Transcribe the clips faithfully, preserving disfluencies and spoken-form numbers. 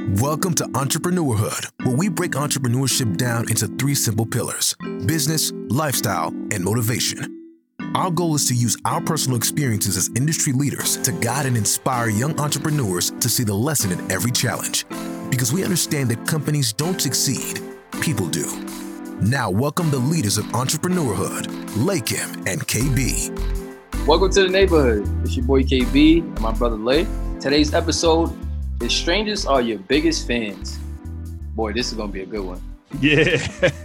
Welcome to Entrepreneurhood, where we break entrepreneurship down into three simple pillars: business, lifestyle, and motivation. Our goal is to use our personal experiences as industry leaders to guide and inspire young entrepreneurs to see the lesson in every challenge. Because we understand that companies don't succeed, people do. Now, welcome the leaders of Entrepreneurhood, Lakim and K B. Welcome to the neighborhood. It's your boy K B and my brother Lay. Today's episode is Strangers Are Your Biggest Fans. Boy, this is going to be a good one. Yeah.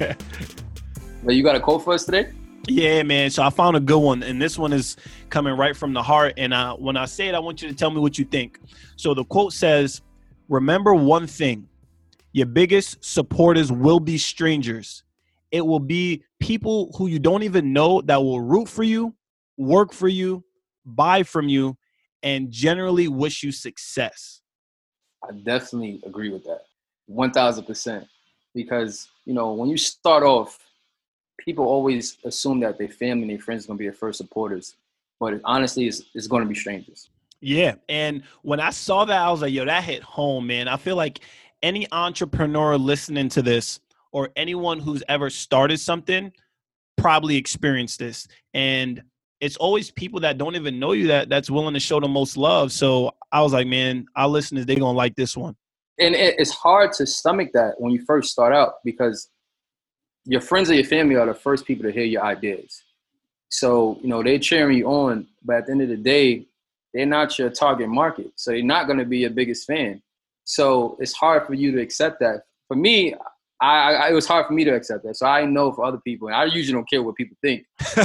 But you got a quote for us today? Yeah, man. So I found a good one, and this one is coming right from the heart. And uh, when I say it, I want you to tell me what you think. So the quote says, remember one thing, your biggest supporters will be strangers. It will be people who you don't even know that will root for you, work for you, buy from you, and generally wish you success. I definitely agree with that. one thousand percent. Because, you know, when you start off, people always assume that their family and their friends are going to be their first supporters. But it, honestly, it's, it's going to be strangers. Yeah. And when I saw that, I was like, yo, that hit home, man. I feel like any entrepreneur listening to this or anyone who's ever started something probably experienced this. And it's always people that don't even know you that that's willing to show the most love. So I was like, man, our listeners, they're going to like this one. And it, it's hard to stomach that when you first start out because your friends or your family are the first people to hear your ideas. So, you know, they're cheering you on, but at the end of the day, they're not your target market. So they're not going to be your biggest fan. So it's hard for you to accept that. For me, I, I, it was hard for me to accept that. So I know for other people, and I usually don't care what people think.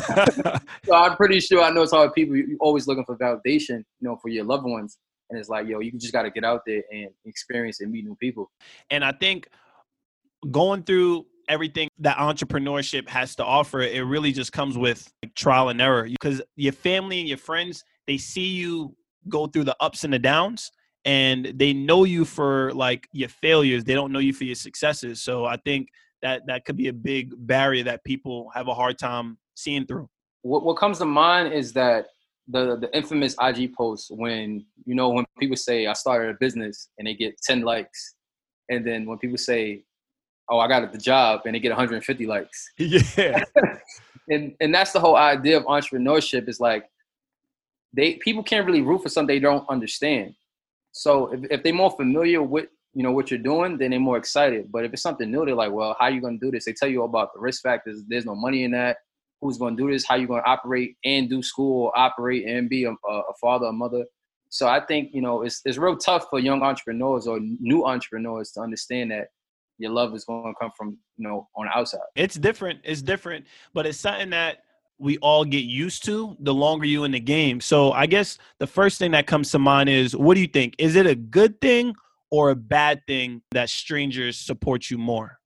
So I'm pretty sure I know it's hard for people. You're always looking for validation, you know, for your loved ones. And it's like, yo, you just got to get out there and experience and meet new people. And I think going through everything that entrepreneurship has to offer, it really just comes with like trial and error. Because your family and your friends, they see you go through the ups and the downs. And they know you for like your failures. They don't know you for your successes. So I think that that could be a big barrier that people have a hard time seeing through. What what comes to mind is that the the infamous I G post when, you know, when people say I started a business and they get ten likes. And then when people say, oh, I got the job and they get one hundred fifty likes. Yeah. and and that's the whole idea of entrepreneurship is like they people can't really root for something they don't understand. So if, if they're more familiar with, you know, what you're doing, then they're more excited. But if it's something new, they're like, well, how are you going to do this? They tell you about the risk factors. There's no money in that. Who's going to do this? How you going to operate and do school or operate and be a, a father, a mother? So I think, you know, it's it's real tough for young entrepreneurs or new entrepreneurs to understand that your love is going to come from, you know, on the outside. It's different. It's different. But it's something that we all get used to the longer you in the game. So I guess the first thing that comes to mind is, what do you think? Is it a good thing or a bad thing that strangers support you more?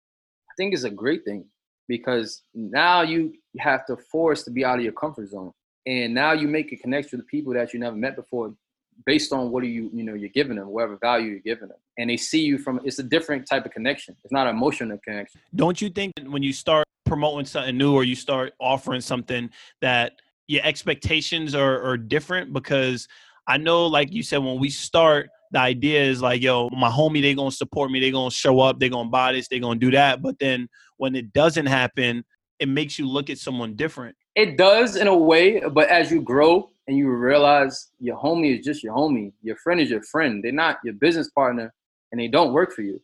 I think it's a great thing because now you have to force to be out of your comfort zone. And now you make a connection with people that you never met before based on what are you, you know, you're giving them, whatever value you're giving them. And they see you from, it's a different type of connection. It's not an emotional connection. Don't you think when you start promoting something new or you start offering something that your expectations are, are different? Because I know, like you said, when we start, the idea is like, yo, my homie, they going to support me. They going to show up. They going to buy this. They going to do that. But then when it doesn't happen, it makes you look at someone different. It does in a way, but as you grow and you realize your homie is just your homie, your friend is your friend. They're not your business partner and they don't work for you.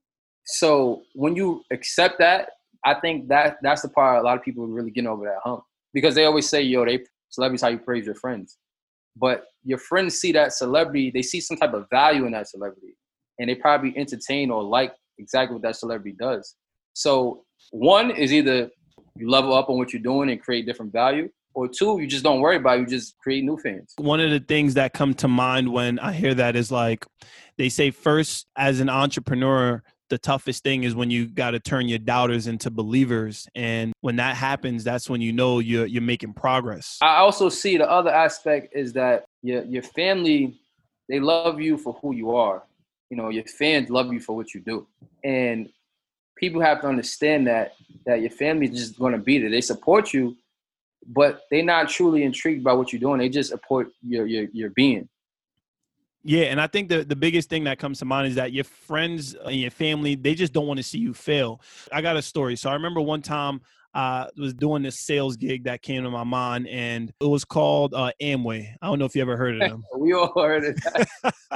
So when you accept that, I think that that's the part a lot of people are really getting over that hump because they always say, yo, they celebrities how you praise your friends. But your friends see that celebrity, they see some type of value in that celebrity and they probably entertain or like exactly what that celebrity does. So one is either you level up on what you're doing and create different value, or two, you just don't worry about it, you just create new fans. One of the things that come to mind when I hear that is like, they say first, as an entrepreneur, the toughest thing is when you got to turn your doubters into believers. And when that happens, that's when you know you're you're making progress. I also see the other aspect is that your your family, they love you for who you are. You know, your fans love you for what you do. And people have to understand that that your family is just going to be there. They support you, but they're not truly intrigued by what you're doing. They just support your your your being. Yeah, and I think the, the biggest thing that comes to mind is that your friends and your family, they just don't want to see you fail. I got a story. So I remember one time I was doing this sales gig that came to my mind, and it was called uh, Amway. I don't know if you ever heard of them. We all heard it.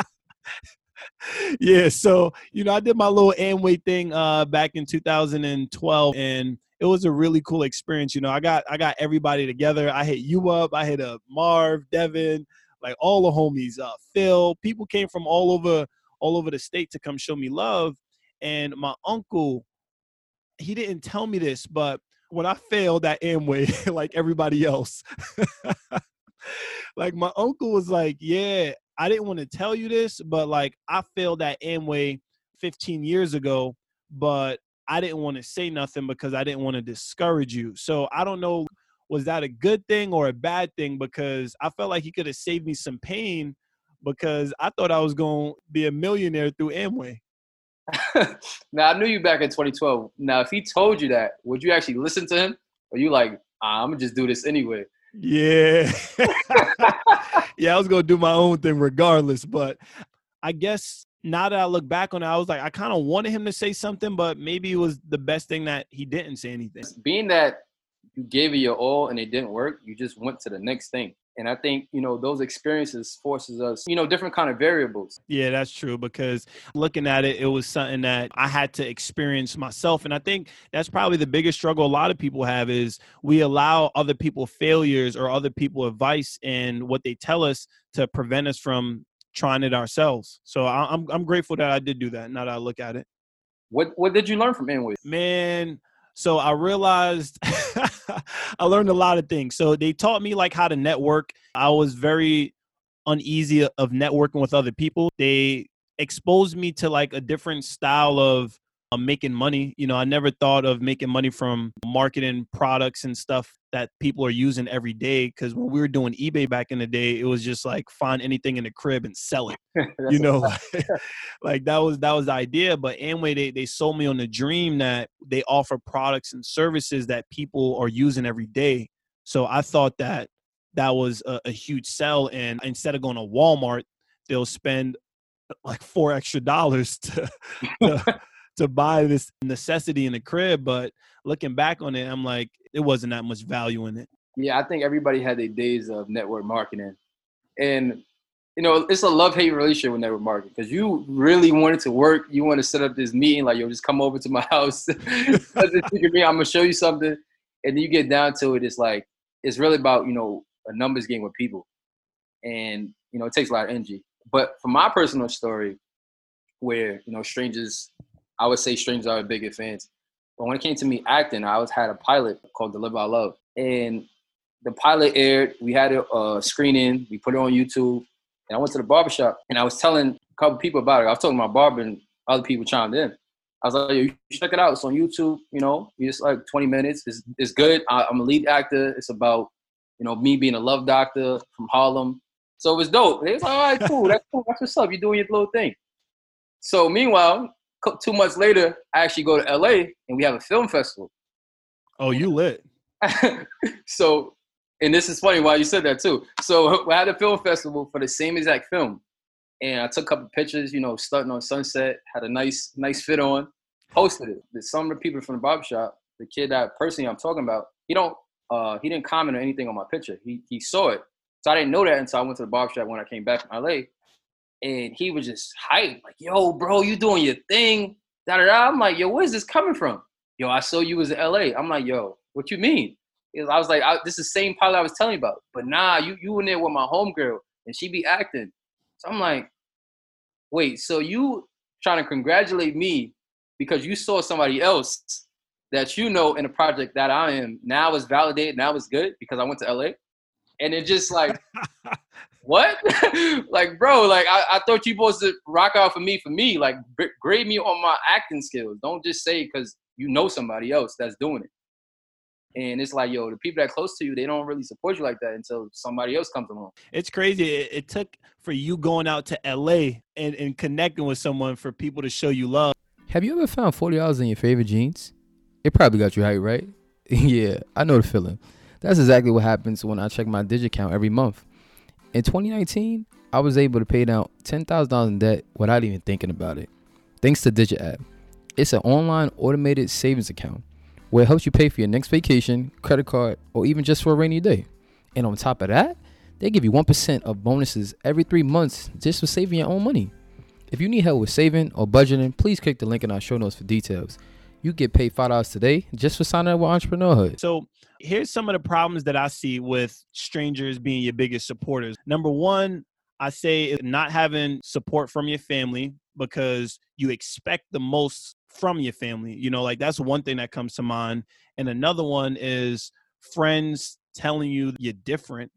Yeah, so, you know, I did my little Amway thing uh, back in two thousand twelve, and it was a really cool experience. You know, I got I got everybody together. I hit you up. I hit up Marv, Devin, like all the homies, uh, Phil. People came from all over all over the state to come show me love. And my uncle, he didn't tell me this, but when I failed at Amway, like everybody else, like my uncle was like, yeah, I didn't want to tell you this, but like I failed at Amway fifteen years ago, but I didn't want to say nothing because I didn't want to discourage you. So I don't know, was that a good thing or a bad thing? Because I felt like he could have saved me some pain because I thought I was going to be a millionaire through Amway. Now, I knew you back in twenty twelve. Now, if he told you that, would you actually listen to him? Or you like, ah, I'm going to just do this anyway? Yeah. Yeah, I was going to do my own thing regardless. But I guess now that I look back on it, I was like, I kind of wanted him to say something, but maybe it was the best thing that he didn't say anything. Being that you gave it your all and it didn't work, you just went to the next thing. And I think, you know, those experiences forces us, you know, different kind of variables. Yeah, that's true, because looking at it, it was something that I had to experience myself. And I think that's probably the biggest struggle a lot of people have is we allow other people failures or other people advice and what they tell us to prevent us from trying it ourselves. So I, I'm I'm grateful that I did do that now that I look at it. What what did you learn from Amway? Man, so I realized I learned a lot of things. So they taught me like how to network. I was very uneasy of networking with other people. They exposed me to like a different style of uh, making money. You know, I never thought of making money from marketing products and stuff that people are using every day. Because when we were doing eBay back in the day, it was just like find anything in the crib and sell it. You know, like, like that was that was the idea. But Amway, they they sold me on the dream that they offer products and services that people are using every day. So I thought that that was a, a huge sell. And instead of going to Walmart, they'll spend like four extra dollars to, to to buy this necessity in the crib. But looking back on it, I'm like, it wasn't that much value in it. Yeah, I think everybody had their days of network marketing. And, you know, it's a love-hate relationship with network marketing because you really wanted to work. You want to set up this meeting, like, yo, just come over to my house. I'm going to show you something. And then you get down to it, it's like, it's really about, you know, a numbers game with people. And, you know, it takes a lot of energy. But for my personal story, where, you know, strangers, I would say strangers are bigger fans. But when it came to me acting, I was had a pilot called Deliver Our Love. And the pilot aired. We had a uh, screening. We put it on YouTube. And I went to the barbershop, and I was telling a couple people about it. I was talking to my barber, and other people chimed in. I was like, yo, you should check it out. It's on YouTube. You know, it's like twenty minutes. It's, it's good. I, I'm a lead actor. It's about, you know, me being a love doctor from Harlem. So it was dope. They was like, all right, cool. That's cool. That's what's up. You're doing your little thing. So meanwhile, two months later, I actually go to L A and we have a film festival. Oh, you lit. So, and this is funny why you said that too. So we had a film festival for the same exact film. And I took a couple pictures, you know, starting on Sunset, had a nice, nice fit on, posted it. Some of the people from the barbershop, the kid that personally I'm talking about, he don't, uh, he didn't comment or anything on my picture. He he saw it. So I didn't know that until I went to the barbershop when I came back from L A. And he was just hyped, like, yo, bro, you doing your thing. Da, da, da. I'm like, yo, where's this coming from? Yo, I saw you was in L A. I'm like, yo, what you mean? I was like, I, this is the same pilot I was telling you about. But nah, you you in there with my homegirl, and she be acting. So I'm like, wait, so you trying to congratulate me because you saw somebody else that you know in a project that I am, now is validated, now is good because I went to L A? And it just like, what? Like, bro, like, I, I thought you supposed to rock out for me, for me. Like, b- grade me on my acting skills. Don't just say because you know somebody else that's doing it. And it's like, yo, the people that are close to you, they don't really support you like that until somebody else comes along. It's crazy. It, it took for you going out to L A and, and connecting with someone for people to show you love. Have you ever found forty dollars in your favorite jeans? It probably got you hyped, right? Yeah, I know the feeling. That's exactly what happens when I check my Digicount every month. In twenty nineteen, I was able to pay down ten thousand dollars in debt without even thinking about it, thanks to Digit App. It's an online automated savings account where it helps you pay for your next vacation, credit card, or even just for a rainy day. And on top of that, they give you one percent of bonuses every three months just for saving your own money. If you need help with saving or budgeting, please click the link in our show notes for details. You get paid five dollars today just for signing up with Entrepreneurhood. So here's some of the problems that I see with strangers being your biggest supporters. Number one, I say not having support from your family because you expect the most from your family. You know, like that's one thing that comes to mind. And another one is friends telling you you're different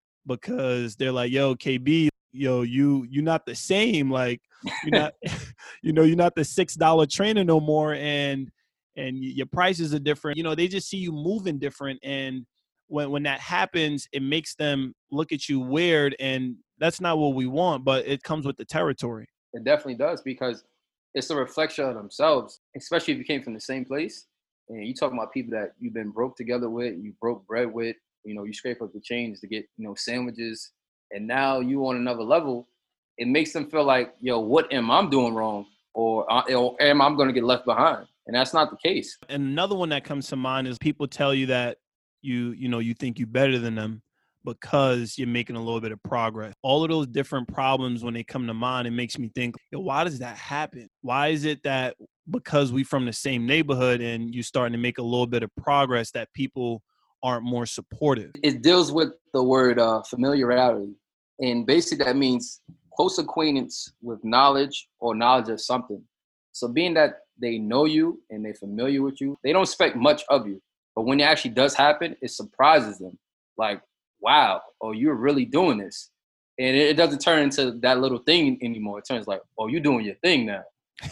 because they're like, yo, K B, yo, you, you're not the same. Like, you're not, you know, you're not the six dollar trainer no more. And, and your prices are different. You know, they just see you moving different. And when, when that happens, it makes them look at you weird. And that's not what we want, but it comes with the territory. It definitely does, because it's a reflection of themselves, especially if you came from the same place. And you talking about people that you've been broke together with, you broke bread with, you know, you scrape up the change to get, you know, sandwiches. And now you on another level. It makes them feel like, yo, what am I doing wrong? Or, or am I going to get left behind? And that's not the case. And another one that comes to mind is people tell you that you, you know, you think you're better than them because you're making a little bit of progress. All of those different problems, when they come to mind, it makes me think, yo, why does that happen? Why is it that because we from the same neighborhood and you starting to make a little bit of progress that people aren't more supportive? It deals with the word uh, familiarity. And basically that means close acquaintance with knowledge or knowledge of something. So being that they know you and they're familiar with you, they don't expect much of you. But when it actually does happen, it surprises them. Like, wow, oh, you're really doing this. And it doesn't turn into that little thing anymore. It turns like, oh, you're doing your thing now.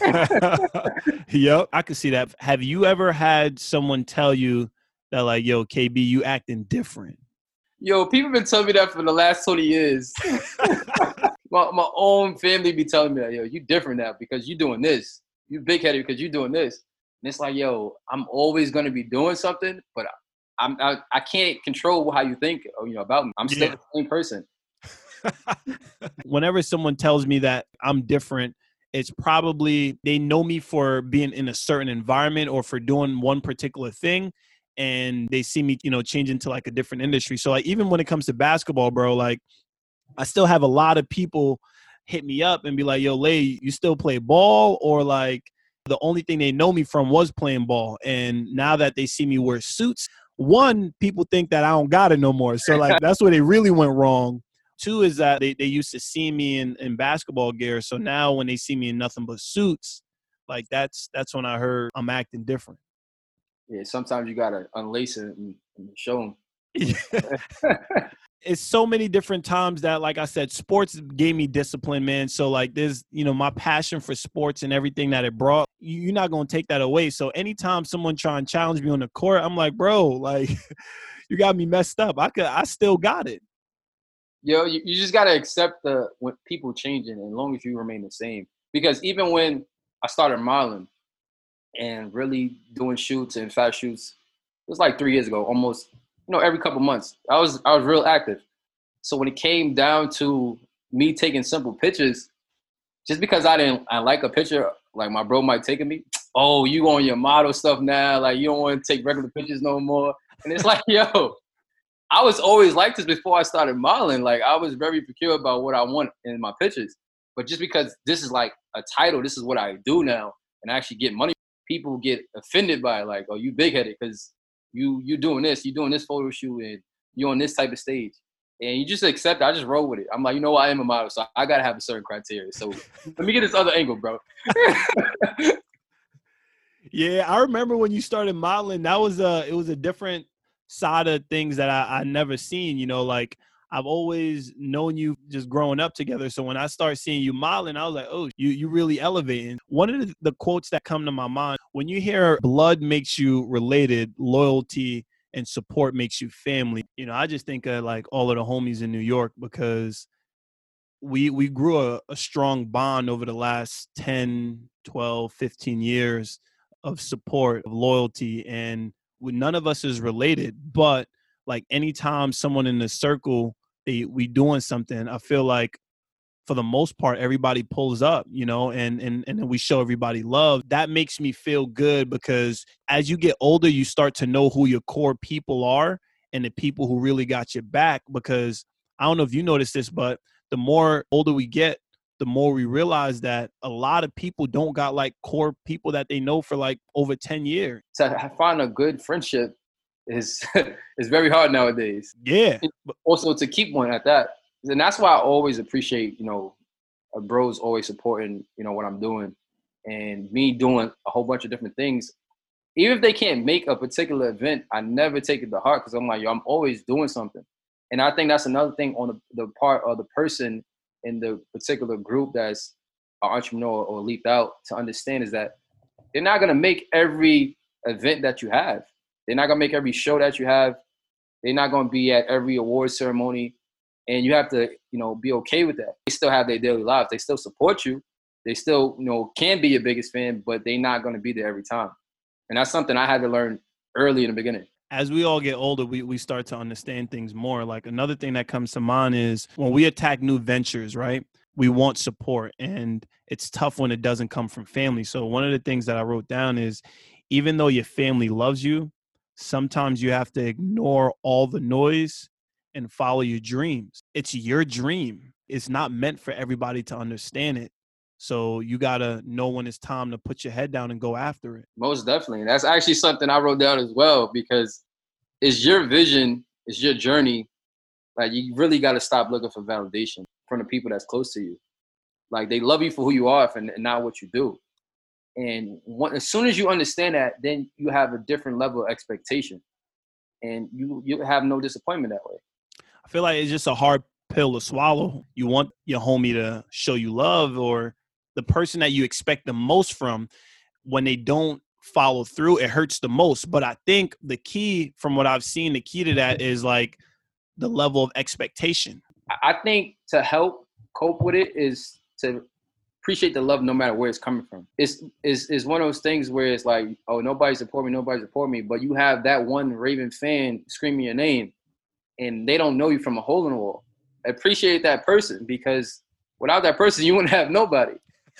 Yep, I can see that. Have you ever had someone tell you that, like, yo, K B, you acting different? Yo, people been telling me that for the last twenty years. my, my own family be telling me that, yo, you different now because you doing this. You big-headed because you doing this. And it's like, yo, I'm always going to be doing something, but I'm, I, I can't control how you think, you know, about me. I'm still yeah. the same person. Whenever someone tells me that I'm different, it's probably they know me for being in a certain environment or for doing one particular thing. And they see me, you know, change into like a different industry. So like, even when it comes to basketball, bro, like I still have a lot of people hit me up and be like, yo, Lay, you still play ball? Or like the only thing they know me from was playing ball. And now that they see me wear suits, one, people think that I don't got it no more. So like, that's where they really went wrong. Two is that they, they used to see me in, in basketball gear. So now when they see me in nothing but suits, like that's, that's when I heard I'm acting different. Yeah, sometimes you gotta unlace it and, and show them. It's so many different times that, like I said, sports gave me discipline, man. So like there's, you know, my passion for sports and everything that it brought, you're not going to take that away. So anytime someone try and challenge me on the court, I'm like, bro, like you got me messed up. I could, I still got it. Yo, you, you just got to accept the when people changing as long as you remain the same. Because even when I started modeling and really doing shoots and fast shoots, it was like three years ago, almost, you know, every couple months. I was I was real active. So when it came down to me taking simple pictures, just because I didn't I like a picture, like my bro might take of me, oh, you on your model stuff now, like you don't want to take regular pictures no more. And it's like, yo, I was always like this before I started modeling. Like I was very secure about what I want in my pictures. But just because this is like a title, this is what I do now, and I actually get money, people get offended by it, like, oh, you big-headed because you you doing this, you doing this photo shoot, and you on this type of stage. And you just accept it. I just roll with it. I'm like, you know what? I am a model, so I got to have a certain criteria. So let me get this other angle, bro. Yeah, I remember when you started modeling, that was a, it was a different side of things that I, I never seen, you know, like I've always known you just growing up together. So when I started seeing you modeling, I was like, oh, you you really elevating. One of the, the quotes that come to my mind, when you hear blood makes you related, loyalty and support makes you family. You know, I just think of like all of the homies in New York because we we grew a, a strong bond over the last ten, twelve, fifteen years of support, of loyalty. And none of us is related, but like anytime someone in the circle, they, we doing something, I feel like for the most part, everybody pulls up, you know, and, and, and then we show everybody love. That makes me feel good because as you get older, you start to know who your core people are and the people who really got your back. Because I don't know if you noticed this, but the more older we get, the more we realize that a lot of people don't got like core people that they know for like over ten years. To find a good friendship is is very hard nowadays. Yeah. Also to keep one at that. And that's why I always appreciate, you know, a bros always supporting, you know, what I'm doing and me doing a whole bunch of different things. Even if they can't make a particular event, I never take it to heart because I'm like, yo, I'm always doing something. And I think that's another thing on the, the part of the person in the particular group that's an entrepreneur or leaped out to understand is that they're not going to make every event that you have. They're not going to make every show that you have. They're not going to be at every award ceremony. And you have to, you know, be okay with that. They still have their daily lives. They still support you. They still, you know, can be your biggest fan, but they're not going to be there every time. And that's something I had to learn early in the beginning. As we all get older, we, we start to understand things more. Like another thing that comes to mind is when we attack new ventures, right? We want support and it's tough when it doesn't come from family. So one of the things that I wrote down is even though your family loves you, sometimes you have to ignore all the noise and follow your dreams. It's your dream. It's not meant for everybody to understand it. So you got to know when it's time to put your head down and go after it. Most definitely. That's actually something I wrote down as well because it's your vision, it's your journey. Like you really got to stop looking for validation from the people that's close to you. Like they love you for who you are and not what you do. And when, as soon as you understand that, then you have a different level of expectation and you, you have no disappointment that way. I feel like it's just a hard pill to swallow. You want your homie to show you love or the person that you expect the most from. When they don't follow through, it hurts the most. But I think the key from what I've seen, the key to that is like the level of expectation. I think to help cope with it is to appreciate the love no matter where it's coming from. It's, it's, it's one of those things where it's like, oh, nobody support me, nobody support me. But you have that one Raven fan screaming your name and they don't know you from a hole in the wall. Appreciate that person because without that person, you wouldn't have nobody.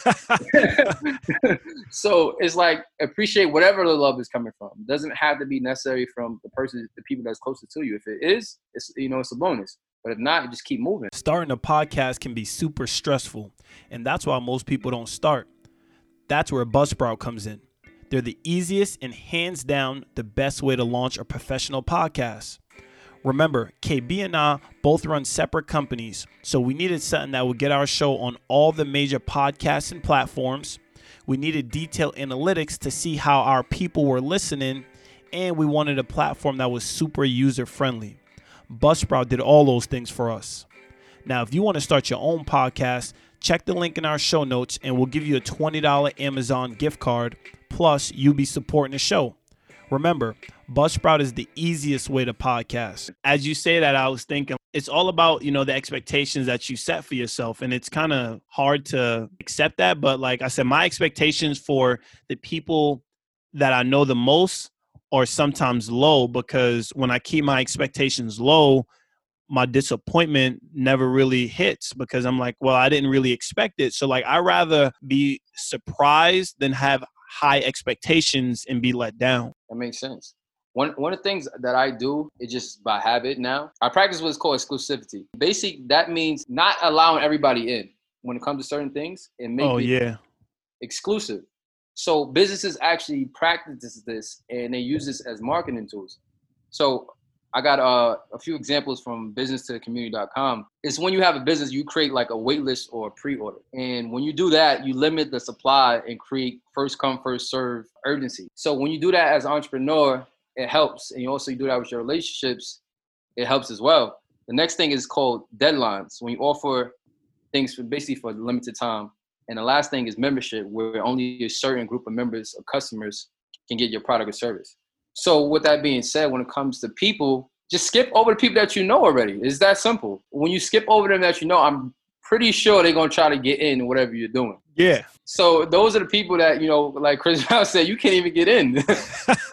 So it's like appreciate whatever the love is coming from. It doesn't have to be necessary from the person, the people that's closest to you. If it is, it's, you know, it's a bonus. But if not, you just keep moving. Starting a podcast can be super stressful, and that's why most people don't start. That's where Buzzsprout comes in. They're the easiest and hands down the best way to launch a professional podcast. Remember, K B and I both run separate companies, so we needed something that would get our show on all the major podcasts and platforms. We needed detailed analytics to see how our people were listening, and we wanted a platform that was super user-friendly. Buzzsprout did all those things for us. Now, if you want to start your own podcast, check the link in our show notes, and we'll give you a twenty dollars Amazon gift card, plus you'll be supporting the show. Remember, Buzzsprout is the easiest way to podcast. As you say that, I was thinking it's all about, you know, the expectations that you set for yourself. And it's kind of hard to accept that. But like I said, my expectations for the people that I know the most are sometimes low because when I keep my expectations low, my disappointment never really hits because I'm like, well, I didn't really expect it. So like, I'd rather be surprised than have high expectations and be let down. That makes sense. One one of the things that I do is just by habit now. I practice what's called exclusivity. Basically, that means not allowing everybody in when it comes to certain things and make oh, it yeah. exclusive. So businesses actually practice this and they use this as marketing tools. So I got uh, a few examples from business to the community dot com. It's when you have a business, you create like a wait list or a pre-order. And when you do that, you limit the supply and create first come, first serve urgency. So when you do that as an entrepreneur, it helps. And you also do that with your relationships, it helps as well. The next thing is called deadlines. When you offer things for basically for limited time. And the last thing is membership, where only a certain group of members or customers can get your product or service. So with that being said, when it comes to people, just skip over the people that you know already. It's that simple. When you skip over them that you know, I'm pretty sure they're going to try to get in whatever you're doing. Yeah. So those are the people that, you know, like Chris Brown said, you can't even get in.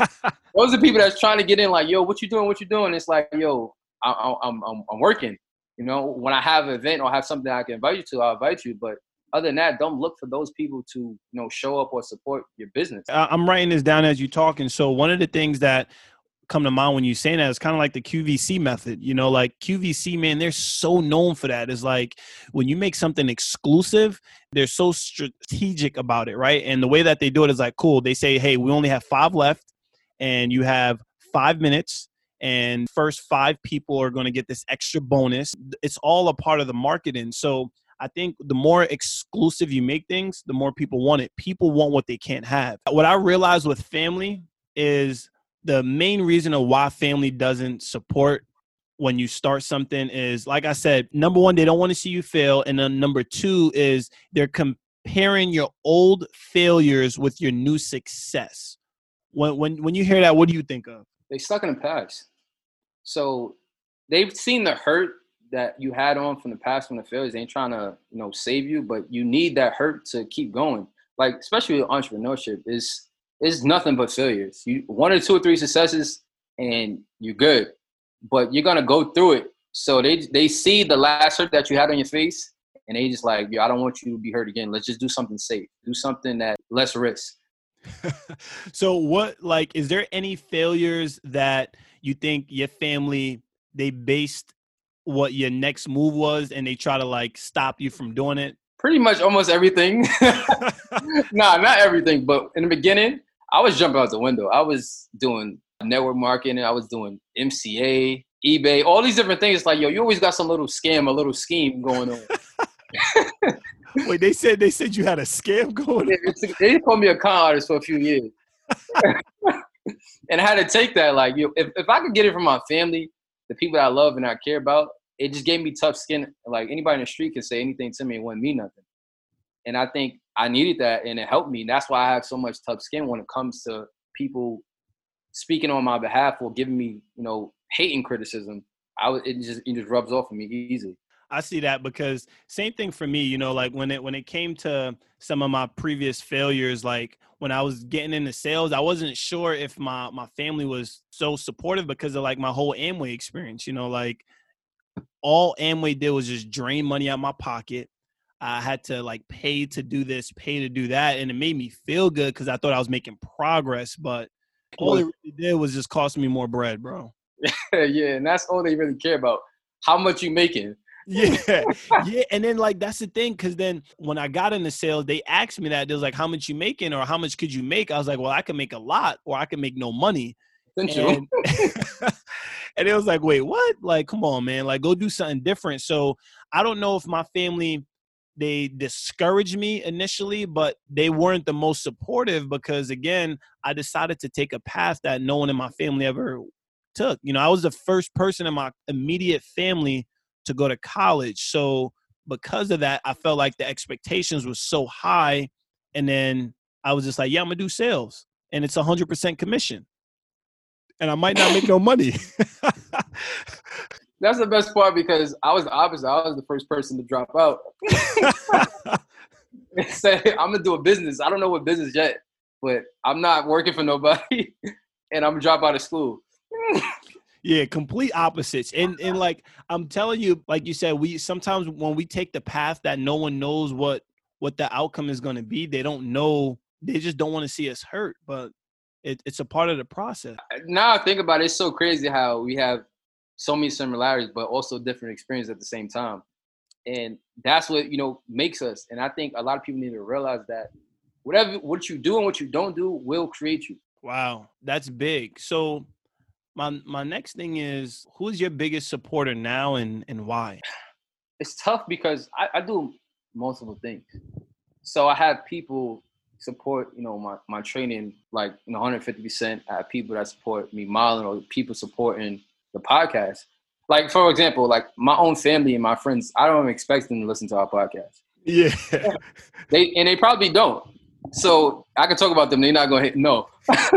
Those are the people that's trying to get in like, yo, what you doing? What you doing? It's like, yo, I, I, I'm, I'm I'm working. You know, when I have an event or have something I can invite you to, I'll invite you. But other than that, don't look for those people to, you know, show up or support your business. I'm writing this down as you're talking. So one of the things that come to mind when you say that is kind of like the Q V C method. You know, like Q V C, man, they're so known for that. It's like when you make something exclusive, they're so strategic about it, right? And the way that they do it is like, cool. They say, hey, we only have five left and you have five minutes. And first five people are going to get this extra bonus. It's all a part of the marketing. So I think the more exclusive you make things, the more people want it. People want what they can't have. What I realized with family is the main reason of why family doesn't support when you start something is, like I said, number one, they don't want to see you fail. And then number two is they're comparing your old failures with your new success. When, when, when you hear that, what do you think of? They stuck in the past. So they've seen the hurt that you had on from the past, from the failures. They ain't trying to, you know, save you, but you need that hurt to keep going. Like, especially with entrepreneurship, is is nothing but failures. You one or two or three successes and you're good. But you're gonna go through it. So they they see the last hurt that you had on your face and they just like, yo, I don't want you to be hurt again. Let's just do something safe. Do something that less risk. So what, like, is there any failures that you think your family, they based what your next move was and they try to like stop you from doing it? Pretty much almost everything. Nah, not everything. But in the beginning, I was jumping out the window. I was doing network marketing. I was doing M C A, eBay, all these different things. It's like, yo, you always got some little scam, a little scheme going on. Wait, they said they said you had a scam going on? They called me a con artist for a few years. And I had to take that. Like, you know, if, if I could get it from my family, the people that I love and I care about, it just gave me tough skin. Like, anybody in the street can say anything to me and wouldn't mean nothing. And I think I needed that, and it helped me. And that's why I have so much tough skin when it comes to people speaking on my behalf or giving me, you know, hating criticism. I would, it just it just rubs off of me easily. I see that because same thing for me, you know, like when it when it came to some of my previous failures, like when I was getting into sales, I wasn't sure if my my family was so supportive because of like my whole Amway experience, you know, like all Amway did was just drain money out of my pocket. I had to like pay to do this, pay to do that. And it made me feel good because I thought I was making progress, but all it really did was just cost me more bread, bro. Yeah, and that's all they really care about. How much you making? Yeah. Yeah. And then like, that's the thing. Cause then when I got into sales, they asked me that. They was like, how much you making or how much could you make? I was like, well, I can make a lot or I can make no money. And, and it was like, wait, what? Like, come on, man, like go do something different. So I don't know if my family, they discouraged me initially, but they weren't the most supportive because again, I decided to take a path that no one in my family ever took. You know, I was the first person in my immediate family to go to college. So because of that, I felt like the expectations was so high. And then I was just like, yeah, I'm gonna do sales and it's a hundred percent commission and I might not make no money. That's the best part because I was the opposite. I was the first person to drop out. Say, I'm gonna do a business. I don't know what business yet, but I'm not working for nobody and I'm gonna drop out of school. Yeah, complete opposites. And and like I'm telling you, like you said, we sometimes when we take the path that no one knows what what the outcome is going to be, they don't know. They just don't want to see us hurt. But it, it's a part of the process. Now I think about it, it's so crazy how we have so many similarities, but also different experiences at the same time. And that's what, you know, makes us. And I think a lot of people need to realize that whatever what you do and what you don't do will create you. Wow, that's big. So My my next thing is, who's your biggest supporter now and, and why? It's tough because I, I do multiple things. So I have people support, you know, my, my training, like, you know, one hundred fifty percent. I have people that support me modeling or people supporting the podcast. Like, for example, like my own family and my friends, I don't expect them to listen to our podcast. Yeah. They and they probably don't. So I can talk about them. They're not going to hit no.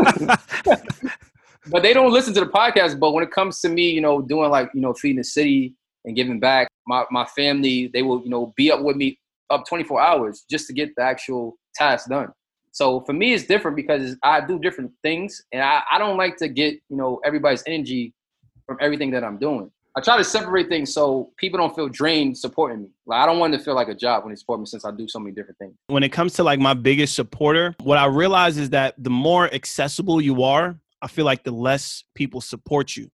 But they don't listen to the podcast. But when it comes to me, you know, doing like, you know, feeding the city and giving back, my, my family, they will, you know, be up with me up twenty-four hours just to get the actual task done. So for me, it's different because I do different things. And I, I don't like to get, you know, everybody's energy from everything that I'm doing. I try to separate things so people don't feel drained supporting me. Like I don't want it to feel like a job when they support me since I do so many different things. When it comes to like my biggest supporter, what I realize is that the more accessible you are, I feel like the less people support you.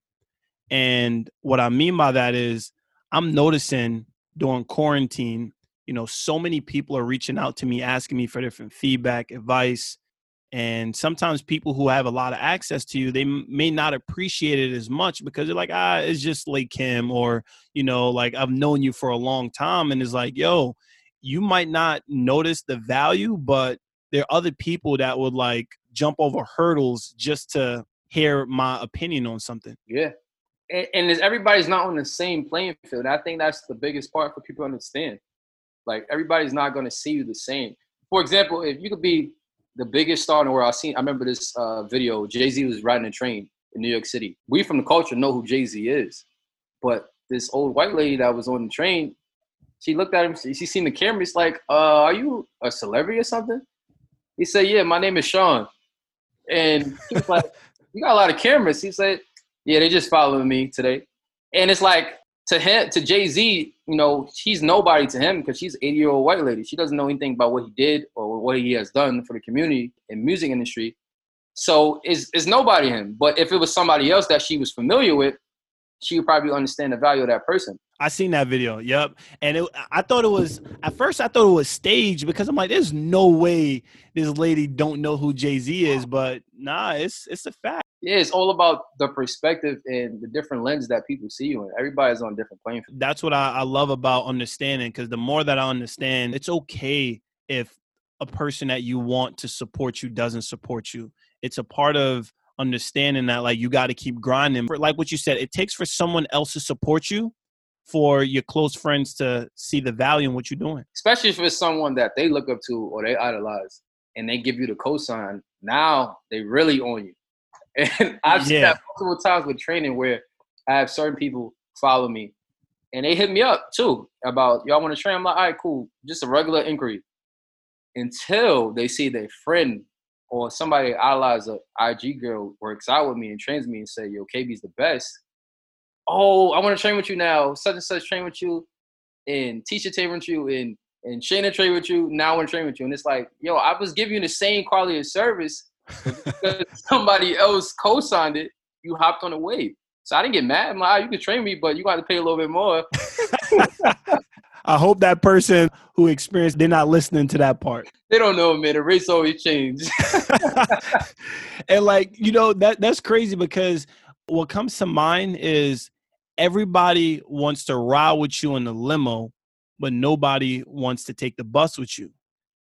And what I mean by that is I'm noticing during quarantine, you know, so many people are reaching out to me, asking me for different feedback, advice. And sometimes people who have a lot of access to you, they m- may not appreciate it as much because they're like, ah, it's just Lay Kim, or, you know, like I've known you for a long time. And it's like, yo, you might not notice the value, but there are other people that would like jump over hurdles just to hear my opinion on something. Yeah. And, and it's, everybody's not on the same playing field. And I think that's the biggest part for people to understand. Like everybody's not going to see you the same. For example, if you could be the biggest star in the world, I've seen, I remember this uh, video, Jay-Z was riding a train in New York City. We from the culture know who Jay-Z is. But this old white lady that was on the train, she looked at him, she seen the camera, it's like, uh, are you a celebrity or something? He said, yeah, my name is Sean. And he was like, you got a lot of cameras. He said, yeah, they just following me today. And it's like, to him, to Jay-Z, you know, she's nobody to him because she's an eighty-year-old white lady. She doesn't know anything about what he did or what he has done for the community and music industry. So it's, it's nobody to him. But if it was somebody else that she was familiar with, she would probably understand the value of that person. I seen that video. Yep. And it, I thought it was, at first I thought it was staged because I'm like, there's no way this lady don't know who Jay-Z is, but nah, it's it's a fact. Yeah, it's all about the perspective and the different lens that people see you in. Everybody's on a different playing field. That's what I, I love about understanding, because the more that I understand, it's okay if a person that you want to support you doesn't support you. It's a part of understanding that, like, you got to keep grinding. Like what you said, it takes for someone else to support you for your close friends to see the value in what you're doing. Especially if it's someone that they look up to or they idolize and they give you the cosign. Now they really own you. And I've seen Yeah. that multiple times with training where I have certain people follow me and they hit me up too about, y'all want to train? I'm like, all right, cool. Just a regular inquiry. Until they see their friend or somebody idolize a I G girl works out with me and trains me and say, yo, K B's the best. Oh, I want to train with you now. Such and such train with you, and Tisha train with you, and and Shayna train with you. Now I want to train with you. And it's like, yo, I was giving you the same quality of service, but because somebody else co-signed it, you hopped on the wave. So I didn't get mad. I'm like, oh, you can train me, but you got to pay a little bit more. I hope that person who experienced, they're not listening to that part. They don't know, man. The race always changes. And like, you know, that that's crazy, because what comes to mind is everybody wants to ride with you in the limo, but nobody wants to take the bus with you.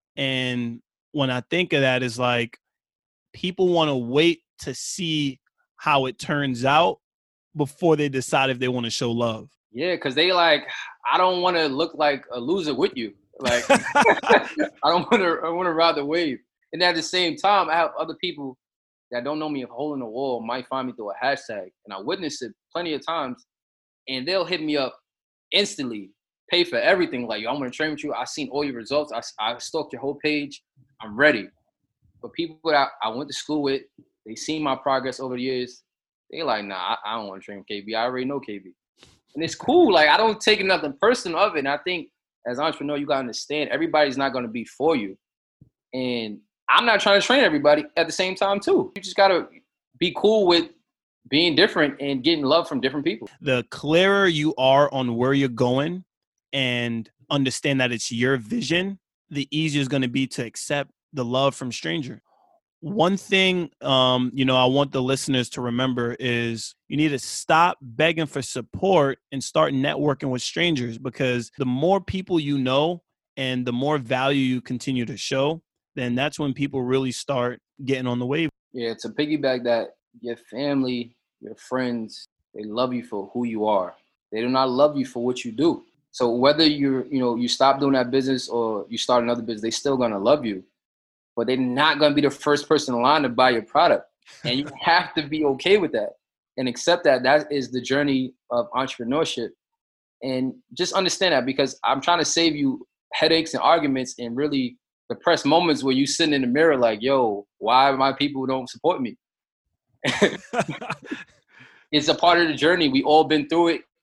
And when I think of that, is like, people want to wait to see how it turns out before they decide if they want to show love. Yeah, because they like, I don't want to look like a loser with you. Like, I don't want to I want to ride the wave. And at the same time, I have other people that don't know me, a hole in the wall, might find me through a hashtag. And I witnessed it plenty of times. And they'll hit me up instantly, pay for everything. Like, yo, I'm going to train with you. I've seen all your results. I, I stalked your whole page. I'm ready. But people that I went to school with, they seen my progress over the years. They like, nah, I, I don't want to train with K B. I already know K B. And it's cool. Like, I don't take nothing personal of it. And I think as an entrepreneur, you got to understand everybody's not going to be for you. And I'm not trying to train everybody at the same time, too. You just got to be cool with being different and getting love from different people. The clearer you are on where you're going and understand that it's your vision, the easier it's going to be to accept the love from stranger. One thing, um, you know, I want the listeners to remember is you need to stop begging for support and start networking with strangers, because the more people you know and the more value you continue to show, then that's when people really start getting on the wave. Yeah, to piggyback that, your family, your friends, they love you for who you are. They do not love you for what you do. So whether you're, you know, you stop doing that business or you start another business, they still gonna love you. But they're not going to be the first person in line to buy your product. And you have to be okay with that and accept that that is the journey of entrepreneurship. And just understand that, because I'm trying to save you headaches and arguments and really depressed moments where you sitting in the mirror like, yo, why my people don't support me? It's a part of the journey. We all been through it.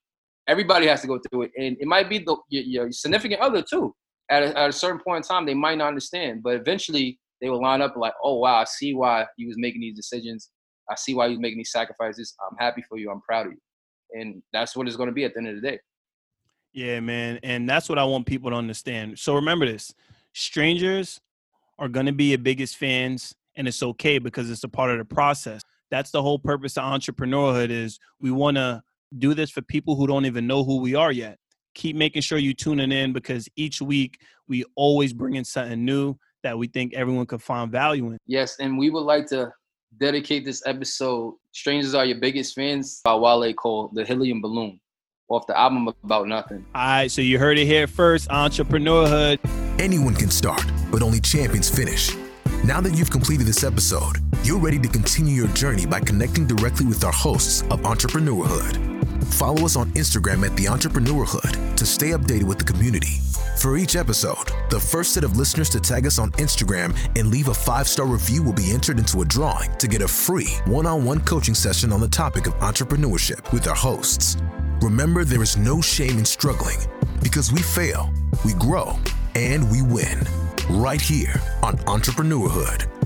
Everybody has to go through it. And it might be the, your, your significant other too. At a, at a certain point in time, they might not understand. But eventually, they will line up like, oh, wow, I see why you was making these decisions. I see why you was making these sacrifices. I'm happy for you. I'm proud of you. And that's what it's going to be at the end of the day. Yeah, man. And that's what I want people to understand. So remember this. Strangers are going to be your biggest fans, and it's okay because it's a part of the process. That's the whole purpose of entrepreneurhood is we want to do this for people who don't even know who we are yet. Keep making sure you tuning in because each week we always bring in something new that we think everyone can find value in. Yes, and we would like to dedicate this episode, Strangers Are Your Biggest Fans, by Wale called The Helium Balloon, off the album About Nothing. All right, so you heard it here first, Entrepreneurhood. Anyone can start, but only champions finish. Now that you've completed this episode, you're ready to continue your journey by connecting directly with our hosts of Entrepreneurhood. Follow us on Instagram at The Entrepreneurhood to stay updated with the community. For each episode, the first set of listeners to tag us on Instagram and leave a five-star review will be entered into a drawing to get a free one-on-one coaching session on the topic of entrepreneurship with our hosts. Remember, there is no shame in struggling because we fail, we grow, and we win. Right here on Entrepreneurhood.